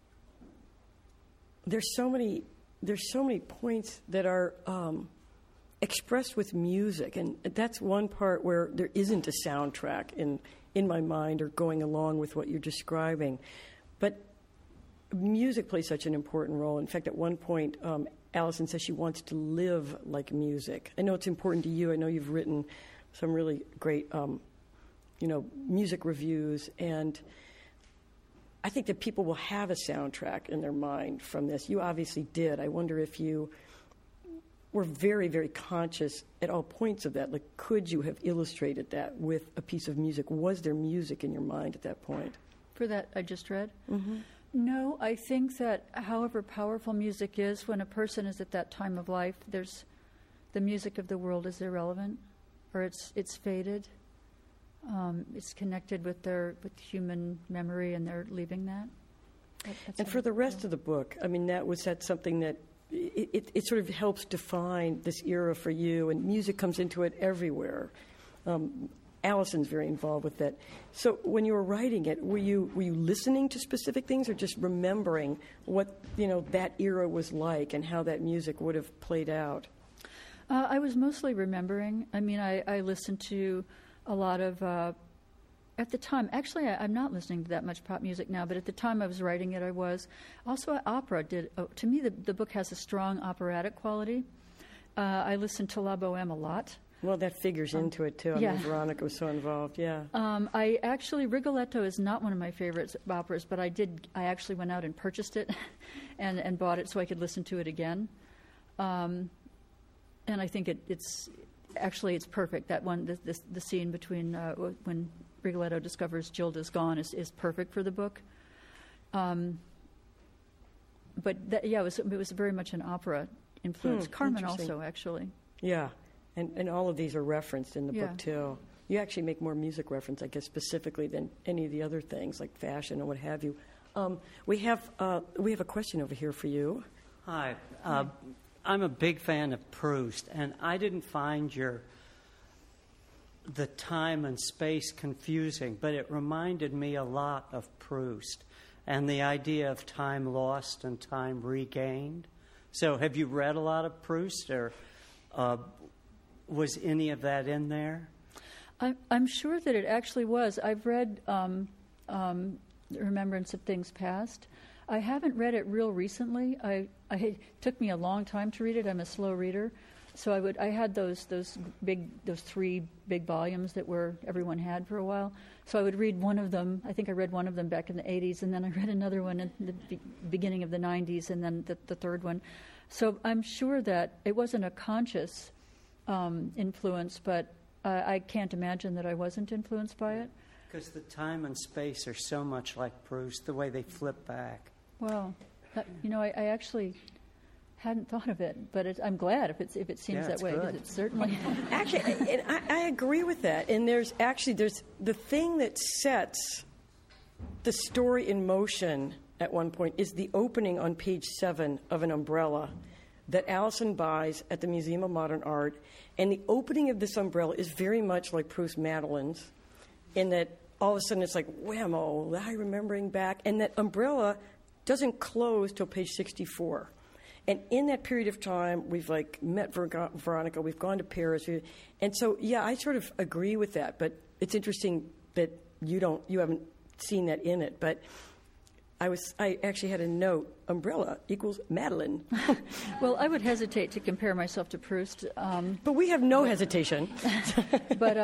there's so many points that are expressed with music, and that's one part where there isn't a soundtrack in my mind or going along with what you're describing. But music plays such an important role. In fact, at one point, Allison says she wants to live like music. I know it's important to you. I know you've written some really great, music reviews, and I think that people will have a soundtrack in their mind from this. You obviously did. I wonder if you were very, very conscious at all points of that. Like, could you have illustrated that with a piece of music? Was there music in your mind at that point? For that I just read? Mm-hmm. No, I think that however powerful music is, when a person is at that time of life, the music of the world is irrelevant, or it's faded. It's connected with human memory, and they're leaving that. And for the rest of the book, I mean, that's something that it sort of helps define this era for you, and music comes into it everywhere. Allison's very involved with that. So when you were writing it, were you listening to specific things, or just remembering what that era was like and how that music would have played out? I was mostly remembering. I mean, I listened to a lot of, at the time, actually I'm not listening to that much pop music now, but at the time I was writing it, I was. Also, opera to me, the book has a strong operatic quality. I listened to La Bohème a lot. Well, that figures into it, too. I mean, Veronica was so involved, yeah. Rigoletto is not one of my favorite operas, but I actually went out and purchased it and bought it so I could listen to it again. And I think it's perfect. That one, the scene between when Rigoletto discovers Gilda's gone is perfect for the book. But it was very much an opera influence. Carmen also, actually. Yeah, and all of these are referenced in the book too. You actually make more music reference, I guess, specifically than any of the other things like fashion and what have you. We have a question over here for you. Hi. I'm a big fan of Proust, and I didn't find the time and space confusing, but it reminded me a lot of Proust and the idea of time lost and time regained. So have you read a lot of Proust, or was any of that in there? I'm sure that it actually was. I've read Remembrance of Things Past. I haven't read it real recently. It took me a long time to read it. I'm a slow reader, so I had those 3 big volumes that everyone had for a while. So I would read one of them. I think I read one of them back in the 80s, and then I read another one in the beginning of the 90s, and then the third one. So I'm sure that it wasn't a conscious influence, but I can't imagine that I wasn't influenced by it. Because the time and space are so much like Proust, the way they flip back. Well, I actually hadn't thought of it, but I'm glad if it seems that way. Because it's certainly actually, and I agree with that. And there's the thing that sets the story in motion at one point is the opening on page 7 of an umbrella that Allison buys at the Museum of Modern Art, and the opening of this umbrella is very much like Proust Madeline's, in that all of a sudden it's like whammo, I remembering back, and that umbrella doesn't close till page 64. And in that period of time, we've met Veronica, we've gone to Paris, and so I sort of agree with that. But it's interesting that you haven't seen that in it. But I actually had a note: umbrella equals Madeline. Well, I would hesitate to compare myself to Proust, but we have no hesitation. But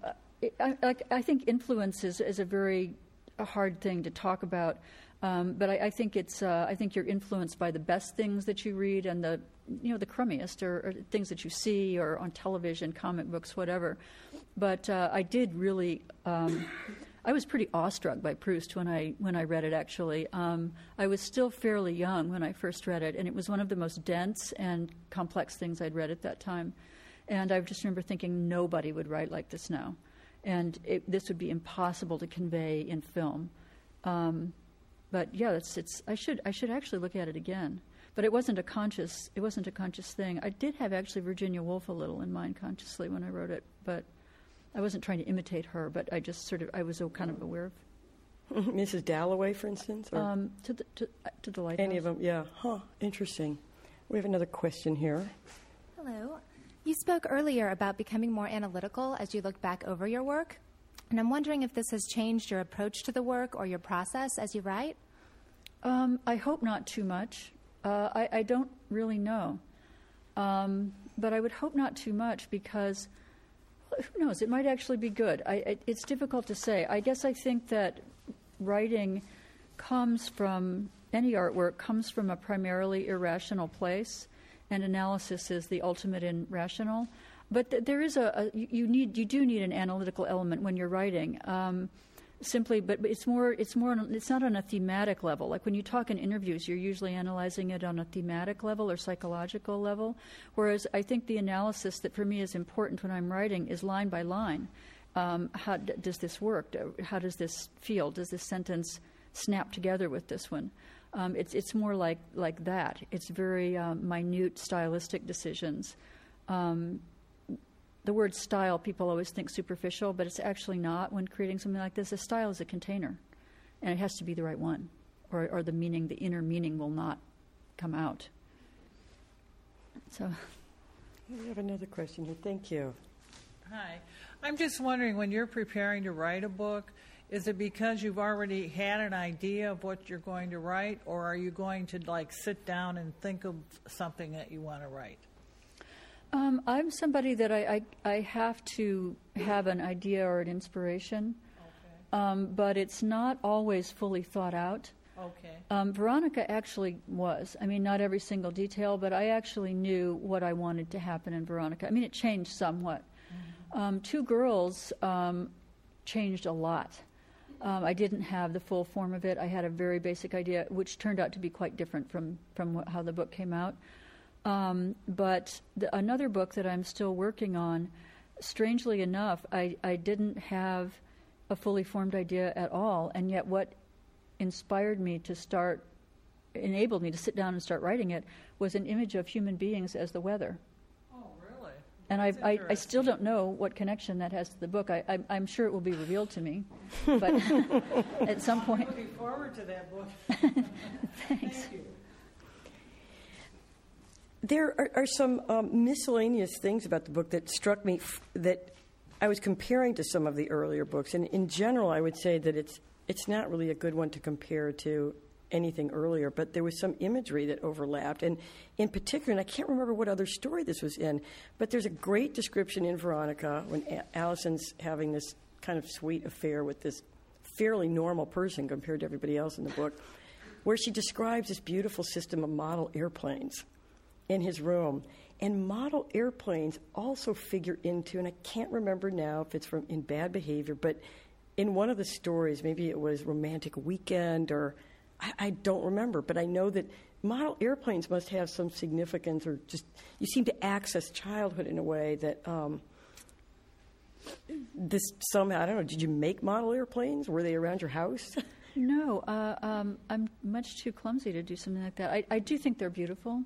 I think influence is a very hard thing to talk about. But I think I think you're influenced by the best things that you read and the crummiest or things that you see or on television, comic books, whatever. But I did really. I was pretty awestruck by Proust when I read it. Actually, I was still fairly young when I first read it, and it was one of the most dense and complex things I'd read at that time. And I just remember thinking nobody would write like this now, and this would be impossible to convey in film. But yeah, I should actually look at it again. But it wasn't a conscious thing. I did have actually Virginia Woolf a little in mind consciously when I wrote it, but I wasn't trying to imitate her, but I just I was kind of aware of. Mrs. Dalloway, for instance? Or? To the Lighthouse. Any of them, yeah. Huh, interesting. We have another question here. Hello. You spoke earlier about becoming more analytical as you look back over your work, and I'm wondering if this has changed your approach to the work or your process as you write? I hope not too much. I don't really know. But I would hope not too much because, who knows, it might actually be good. It's difficult to say. I guess I think that writing any artwork comes from a primarily irrational place, and analysis is the ultimate in rational. But there is you do need an analytical element when you're writing. But it's not on a thematic level. Like when you talk in interviews, you're usually analyzing it on a thematic level or psychological level. Whereas I think the analysis that for me is important when I'm writing is line by line. How does this work? How does this feel? Does this sentence snap together with this one? It's more like that. It's very minute stylistic decisions. The word style, people always think superficial, but it's actually not when creating something like this. A style is a container, and it has to be the right one, or the inner meaning will not come out. So, we have another question here. Thank you. Hi. I'm just wondering, when you're preparing to write a book, is it because you've already had an idea of what you're going to write, or are you going to sit down and think of something that you want to write? I'm somebody that I have to have an idea or an inspiration, but it's not always fully thought out. Okay. Veronica actually was. I mean, not every single detail, but I actually knew what I wanted to happen in Veronica. I mean, it changed somewhat. Mm-hmm. Two Girls changed a lot. I didn't have the full form of it. I had a very basic idea, which turned out to be quite different from how the book came out. But another book that I'm still working on, strangely enough, I didn't have a fully formed idea at all, and yet what enabled me to sit down and start writing it was an image of human beings as the weather. Oh, really? And I still don't know what connection that has to the book. I'm sure it will be revealed to me, but at some point. I'm looking forward to that book. Thanks. Thank you. There are some miscellaneous things about the book that struck me that I was comparing to some of the earlier books. And in general, I would say that it's not really a good one to compare to anything earlier, but there was some imagery that overlapped. And in particular, and I can't remember what other story this was in, but there's a great description in Veronica when Allison's having this kind of sweet affair with this fairly normal person compared to everybody else in the book, where she describes this beautiful system of model airplanes in his room. And model airplanes also figure into, and I can't remember now if it's in Bad Behavior, but in one of the stories, maybe it was Romantic Weekend, or I don't remember, but I know that model airplanes must have some significance, or just, you seem to access childhood in a way that this somehow, I don't know, did you make model airplanes? Were they around your house? No, I'm much too clumsy to do something like that. I do think they're beautiful.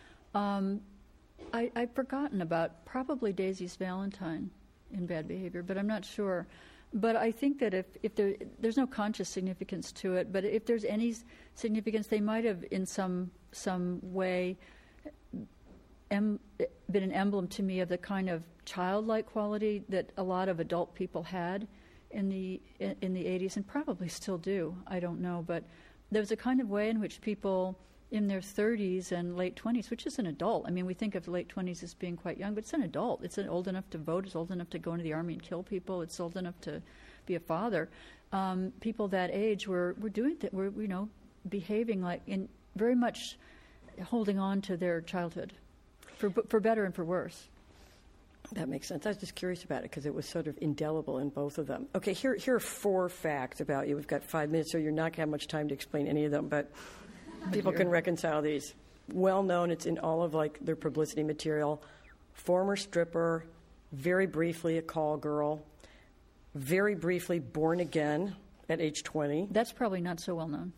I've forgotten about probably Daisy's Valentine in Bad Behavior, but I'm not sure. But I think that if there's no conscious significance to it, but if there's any significance, they might have in some way been an emblem to me of the kind of childlike quality that a lot of adult people had in the 80s, and probably still do. I don't know, but there was a kind of way in which people in their 30s and late 20s, which is an adult. I mean, we think of the late 20s as being quite young, but it's an adult. It's old enough to vote. It's old enough to go into the army and kill people. It's old enough to be a father. People that age were doing that. Were behaving like in very much holding on to their childhood, for better and for worse. That makes sense. I was just curious about it because it was sort of indelible in both of them. Okay, here are 4 facts about you. We've got 5 minutes, so you're not going to have much time to explain any of them, but people can reconcile these. Well known, it's in all of their publicity material. Former stripper, very briefly a call girl, very briefly born again at age 20. That's probably not so well known.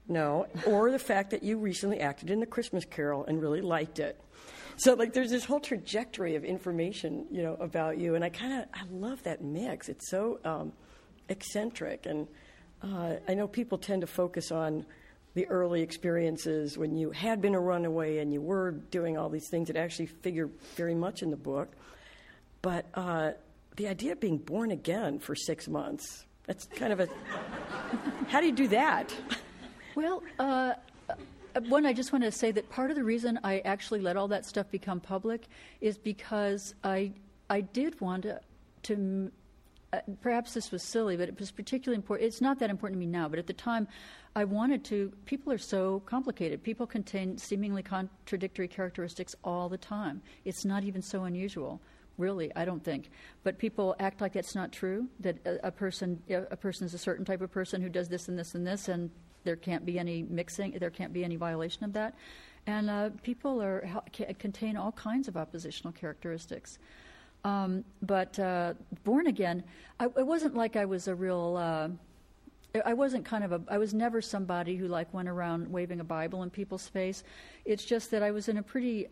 No. Or the fact that you recently acted in The Christmas Carol and really liked it. So, like, there's this whole trajectory of information, about you, and I love that mix. It's so eccentric, and I know people tend to focus on the early experiences when you had been a runaway and you were doing all these things that actually figure very much in the book. But the idea of being born again for 6 months, that's kind of how do you do that? Well, one, I just want to say that part of the reason I actually let all that stuff become public is because I did want to perhaps this was silly, but it was particularly important. It's not that important to me now, but at the time I wanted to. People are so complicated. People contain seemingly contradictory characteristics all the time. It's not even so unusual, really, I don't think. But people act like that's not true, that a person is a certain type of person who does this and this and this, and there can't be any mixing, there can't be any violation of that. And people contain all kinds of oppositional characteristics. But born again, it wasn't like I was a real, I was never somebody who went around waving a Bible in people's face. It's just that I was in a pretty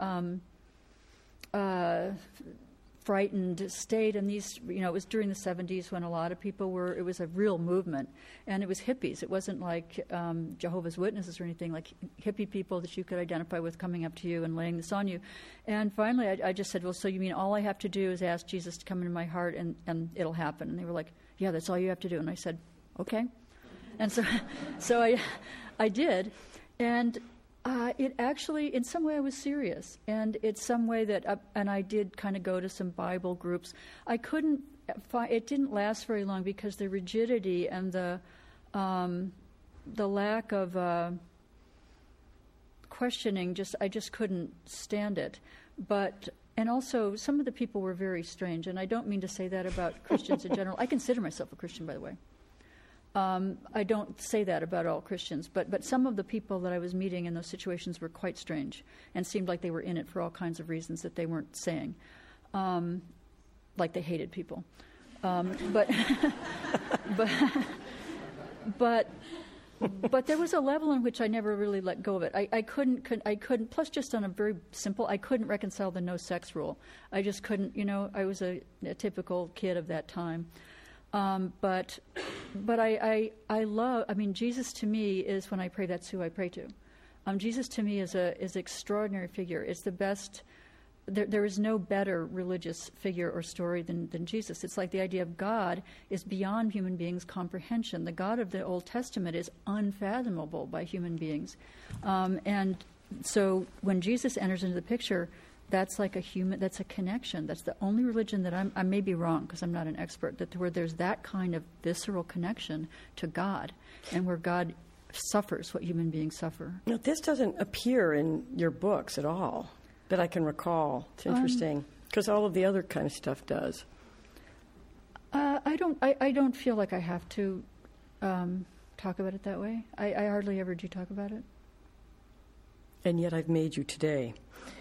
frightened state, and it was during the 70s when a lot of people it was a real movement, and it was hippies. It wasn't like Jehovah's Witnesses or anything, like hippie people that you could identify with coming up to you and laying this on you. And finally I just said, well, so you mean all I have to do is ask Jesus to come into my heart and it'll happen? And they were like, yeah, that's all you have to do. And I said, okay. And so I did, and it actually, in some way, I was serious, and it's some way that, and I did kind of go to some Bible groups. I couldn't. It didn't last very long because the rigidity and the lack of questioning. I just couldn't stand it. And also, some of the people were very strange, and I don't mean to say that about Christians in general. I consider myself a Christian, by the way. I don't say that about all Christians, but some of the people that I was meeting in those situations were quite strange and seemed like they were in it for all kinds of reasons that they weren't saying, like they hated people. But there was a level in which I never really let go of it. I couldn't. Plus, just on a very simple, I couldn't reconcile the no sex rule. I just couldn't. I was a typical kid of that time. But I love. I mean, Jesus to me is, when I pray, that's who I pray to. Jesus to me is an extraordinary figure. It's the best. There is no better religious figure or story than Jesus. It's like the idea of God is beyond human beings' comprehension. The God of the Old Testament is unfathomable by human beings, and so when Jesus enters into the picture, that's like that's a connection. That's the only religion that I may be wrong because I'm not an expert, where there's that kind of visceral connection to God, and where God suffers what human beings suffer. Now, this doesn't appear in your books at all that I can recall. It's interesting because all of the other kind of stuff does. I don't feel like I have to talk about it that way. I hardly ever do talk about it. And yet I've made you today.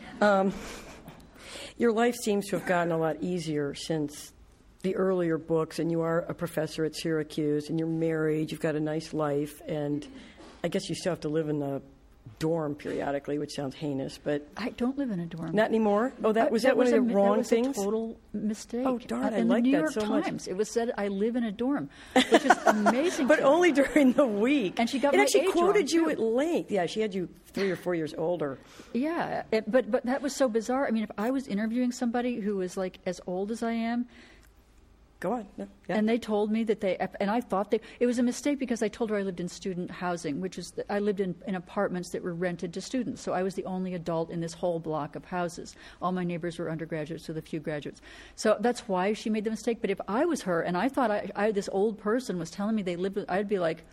Your life seems to have gotten a lot easier since the earlier books, and you are a professor at Syracuse, and you're married, you've got a nice life, and I guess you still have to live in a dorm periodically, which sounds heinous, but... I don't live in a dorm. Not anymore? Oh, that was one of the wrong things? That was a total mistake. Oh, darn, I like that so much. In the New York Times, it was said, I live in a dorm, which is amazing. But only during the week. And she got my age wrong, It actually quoted you at length. Yeah, she had you 3 or 4 years older. Yeah, but that was so bizarre. I mean, if I was interviewing somebody who was like as old as I am... Go on. No, yeah. And they told me that and I thought it was a mistake because I told her I lived in student housing, which is, I lived in apartments that were rented to students. So I was the only adult in this whole block of houses. All my neighbors were undergraduates with a few graduates. So that's why she made the mistake. But if I was her and I thought this old person was telling me they lived with, I'd be like,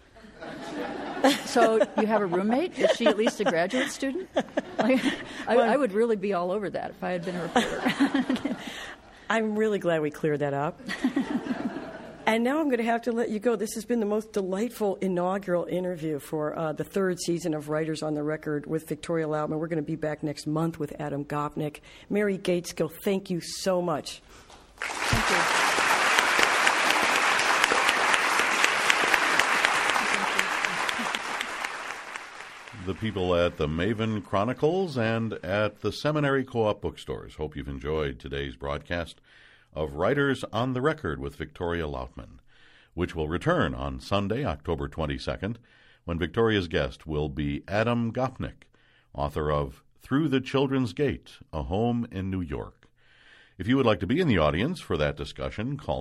so you have a roommate? Is she at least a graduate student? I would really be all over that if I had been a reporter. I'm really glad we cleared that up. And now I'm going to have to let you go. This has been the most delightful inaugural interview for the 3rd season of Writers on the Record with Victoria Lautman. We're going to be back next month with Adam Gopnik. Mary Gaitskill, thank you so much. Thank you. the people at the Maven Chronicles and at the Seminary Co-op bookstores. Hope you've enjoyed today's broadcast of Writers on the Record with Victoria Lautman, which will return on Sunday, October 22nd, when Victoria's guest will be Adam Gopnik, author of Through the Children's Gate, A Home in New York. If you would like to be in the audience for that discussion, call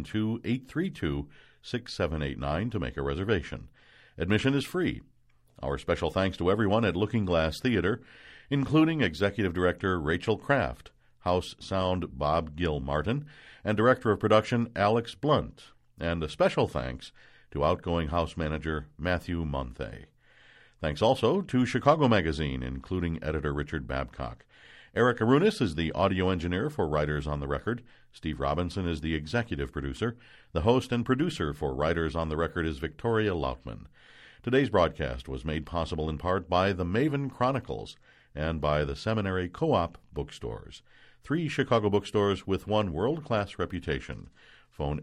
312-832-6789 to make a reservation. Admission is free. Our special thanks to everyone at Looking Glass Theater, including Executive Director Rachel Kraft, House Sound Bob Gill-Martin, and Director of Production Alex Blunt, and a special thanks to outgoing House Manager Matthew Monthe. Thanks also to Chicago Magazine, including editor Richard Babcock. Eric Arunas is the audio engineer for Writers on the Record. Steve Robinson is the executive producer. The host and producer for Writers on the Record is Victoria Lautman. Today's broadcast was made possible in part by the Maven Chronicles and by the Seminary Co-op bookstores. 3 Chicago bookstores with one world-class reputation. Phone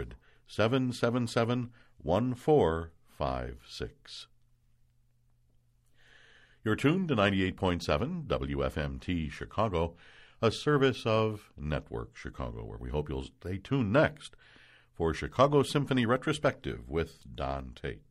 800-777-1456. You're tuned to 98.7 WFMT Chicago, a service of Network Chicago, where we hope you'll stay tuned next for Chicago Symphony Retrospective with Don Tate.